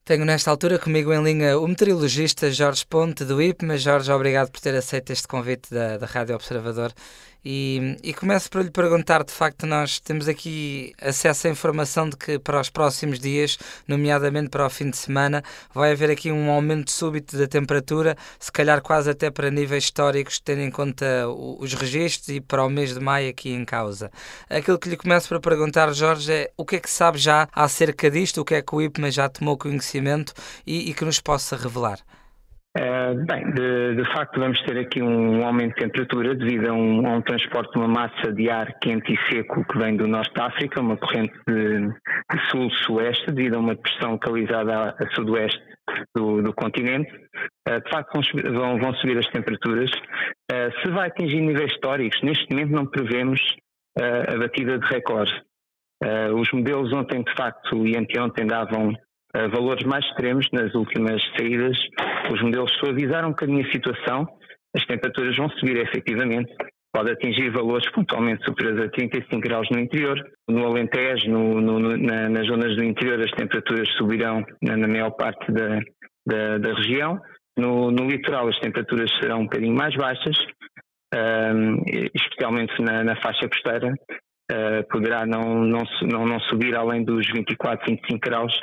Tenho nesta altura comigo em linha o meteorologista Jorge Ponte, do IPMA. Jorge, obrigado por ter aceito este convite da Rádio Observador. E começo por lhe perguntar, de facto, nós temos aqui acesso à informação de que para os próximos dias, nomeadamente para o fim de semana, vai haver aqui um aumento súbito da temperatura, se calhar quase até para níveis históricos, tendo em conta os registros e para o mês de maio aqui em causa. Aquilo que lhe começo por perguntar, Jorge, é o que é que sabe já acerca disto, o que é que o IPMA já tomou conhecimento e que nos possa revelar? De facto vamos ter aqui um aumento de temperatura devido a um transporte de uma massa de ar quente e seco que vem do norte da África, uma corrente de sul-sueste, devido a uma depressão localizada a sudoeste do continente. De facto vão subir as temperaturas. Se vai atingir níveis históricos, neste momento não prevemos a batida de recorde. Os modelos ontem, de facto, e anteontem davam valores mais extremos nas últimas saídas. Os modelos suavizaram um bocadinho a situação, as temperaturas vão subir efetivamente, pode atingir valores pontualmente superiores a 35 graus no interior. No Alentejo, nas zonas do interior, as temperaturas subirão na maior parte da região. No litoral as temperaturas serão um bocadinho mais baixas, especialmente na faixa costeira, poderá não subir além dos 24, 25 graus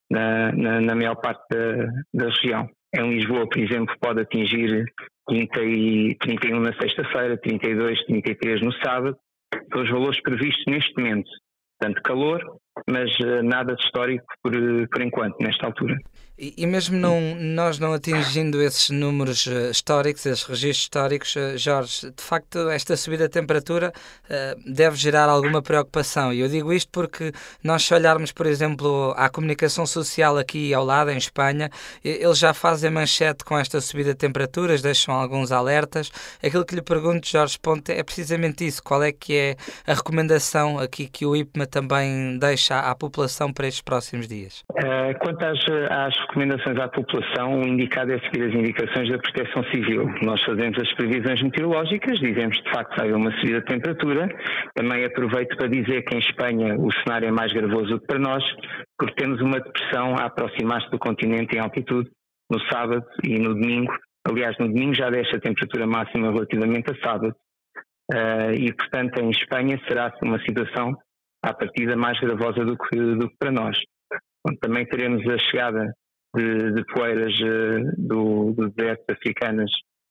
na maior parte da região. Em Lisboa, por exemplo, pode atingir 30 e 31 na sexta-feira, 32, 33 no sábado. São os valores previstos neste momento. Portanto, calor, mas nada de histórico por enquanto, nesta altura. E mesmo nós não atingindo esses números históricos, esses registros históricos, Jorge, de facto esta subida de temperatura deve gerar alguma preocupação. E eu digo isto porque nós, se olharmos, por exemplo, à comunicação social aqui ao lado, em Espanha, eles já fazem manchete com esta subida de temperaturas, deixam alguns alertas. Aquilo que lhe pergunto, Jorge Ponte, é precisamente isso. Qual é que é a recomendação aqui que o IPMA também deixa à população para estes próximos dias? Quanto às recomendações à população, o indicado é seguir as indicações da Proteção Civil. Nós fazemos as previsões meteorológicas, dizemos de facto que vai haver uma subida de temperatura. Também aproveito para dizer que em Espanha o cenário é mais gravoso do que para nós, porque temos uma depressão a aproximar-se do continente em altitude no sábado e no domingo. Aliás, no domingo já desce a temperatura máxima relativamente a sábado. E, portanto, em Espanha será uma situação à partida mais gravosa do que para nós. Também teremos a chegada de poeiras do deserto africanas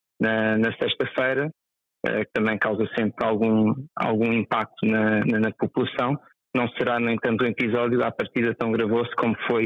na sexta-feira, que também causa sempre algum impacto na população. Não será, no entanto, um episódio à partida tão gravoso como foi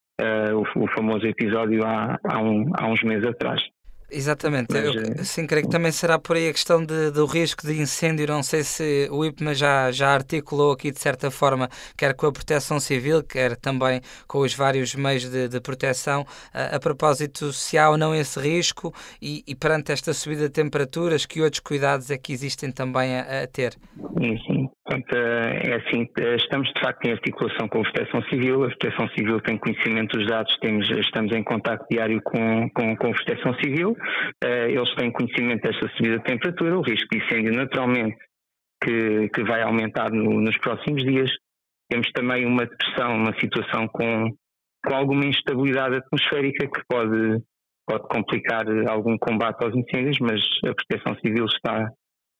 o famoso episódio há uns meses atrás. Exatamente, sim, creio que também será por aí a questão do risco de incêndio. Não sei se o IPMA já articulou aqui de certa forma, quer com a Proteção Civil, quer também com os vários meios de proteção, a propósito se há ou não esse risco e perante esta subida de temperaturas, que outros cuidados é que existem também a ter? Sim. Portanto, é assim, estamos de facto em articulação com a Proteção Civil. A Proteção Civil tem conhecimento dos dados, estamos em contacto diário com a Proteção Civil. Eles têm conhecimento desta subida de temperatura, o risco de incêndio naturalmente que vai aumentar nos próximos dias. Temos também uma depressão, uma situação com alguma instabilidade atmosférica que pode complicar algum combate aos incêndios, mas a Proteção Civil está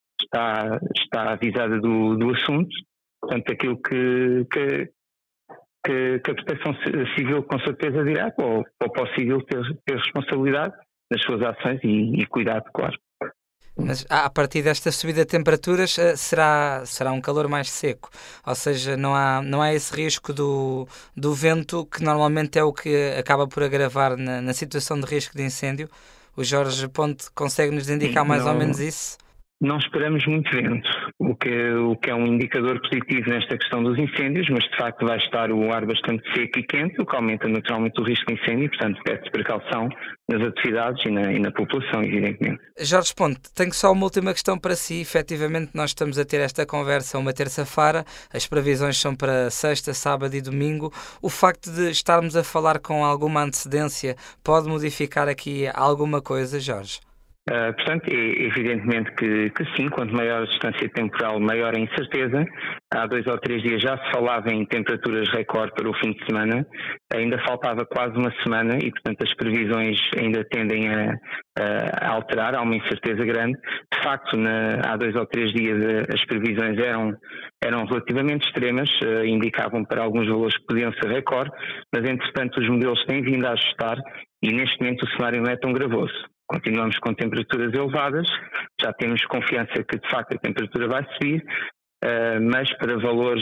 avisada do assunto. Portanto, aquilo que a Proteção Civil com certeza dirá para o civil ter responsabilidade nas suas ações e cuidado, claro. Mas a partir desta subida de temperaturas será um calor mais seco, ou seja, não há esse risco do vento, que normalmente é o que acaba por agravar na situação de risco de incêndio. O Jorge Ponte consegue nos indicar mais ou menos isso? Não esperamos muito vento, o que é um indicador positivo nesta questão dos incêndios, mas de facto vai estar o ar bastante seco e quente, o que aumenta naturalmente o risco de incêndio, portanto pede-se precaução nas atividades e na população, evidentemente. Jorge Ponte, tenho só uma última questão para si. Efetivamente, nós estamos a ter esta conversa uma terça-feira, as previsões são para sexta, sábado e domingo. O facto de estarmos a falar com alguma antecedência pode modificar aqui alguma coisa, Jorge? Portanto, é evidentemente que sim, quanto maior a distância temporal, maior a incerteza. Há 2 ou 3 dias já se falava em temperaturas recorde para o fim de semana, ainda faltava quase uma semana e, portanto, as previsões ainda tendem a alterar, há uma incerteza grande. De facto, há 2 ou 3 dias as previsões eram relativamente extremas, indicavam para alguns valores que podiam ser recorde, mas, entretanto, os modelos têm vindo a ajustar e, neste momento, o cenário não é tão gravoso. Continuamos com temperaturas elevadas, já temos confiança que de facto a temperatura vai subir, mas para valores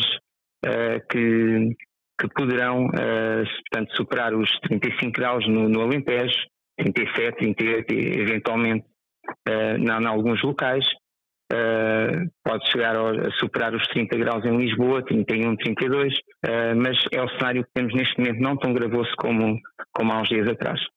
que poderão, portanto, superar os 35 graus no Alentejo, 37, 38, eventualmente em alguns locais, pode chegar a superar os 30 graus em Lisboa, 31, 32, mas é o cenário que temos neste momento não tão gravoso como há uns dias atrás.